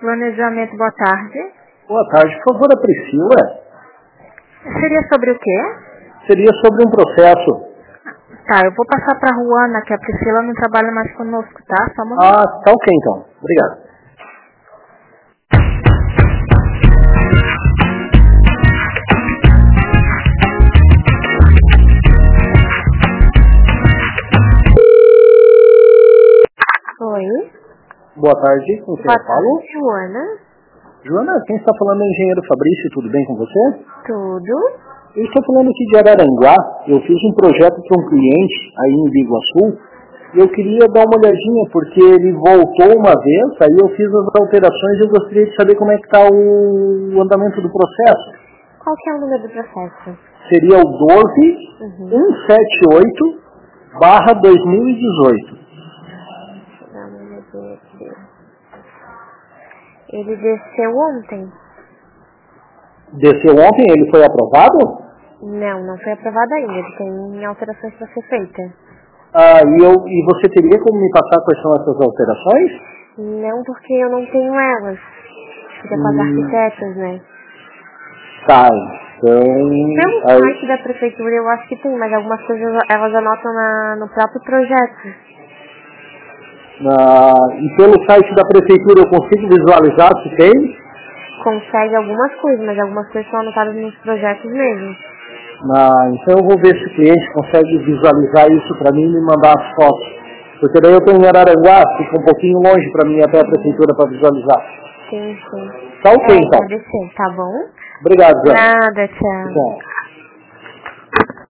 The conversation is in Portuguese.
Planejamento, boa tarde. Boa tarde, por favor, a Priscila. Seria sobre o quê? Seria sobre um processo. Tá, eu vou passar pra Ruana, que a Priscila não trabalha mais conosco, tá? Só um momento. Ah, tá ok então. Obrigado. Oi. Boa tarde, com quem eu falo? Ruana. Joana, quem está falando é o engenheiro Fabrício, tudo bem com você? Tudo. Eu estou falando aqui de Araranguá, eu fiz um projeto para um cliente aí em Biguaçu, e eu queria dar uma olhadinha, porque ele voltou uma vez, aí eu fiz as alterações e eu gostaria de saber como é que está o andamento do processo. Qual que é o número do processo? Seria o 12178/2018. Ele desceu ontem? Desceu ontem, ele foi aprovado? Não foi aprovado ainda. Ele tem alterações para ser feitas. E você teria como me passar quais são essas alterações? Não, porque eu não tenho elas. Fica com as arquitetas, né? Tá, então... Pelo site da prefeitura eu acho que tem, mas algumas coisas elas anotam no próprio projeto. E pelo site da prefeitura eu consigo visualizar se tem? Consegue algumas coisas, mas algumas coisas são anotadas nos projetos mesmo. Então eu vou ver se o cliente consegue visualizar isso para mim e me mandar as fotos. Porque daí eu estou em Araranguá, fica um pouquinho longe para mim até a prefeitura para visualizar. Sim. Tá ok, então. Deve ser, tá bom? Obrigado, Zé. Nada, tchau. Tchau.